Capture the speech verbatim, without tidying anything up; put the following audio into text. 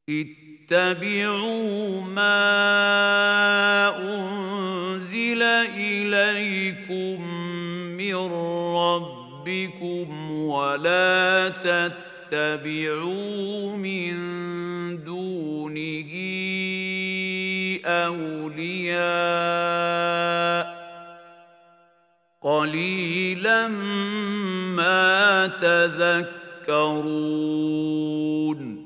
اتبعوا ما أنزل إليكم من ربكم ولا تتبعوا من دونه أولياء قليلا ما تذكرون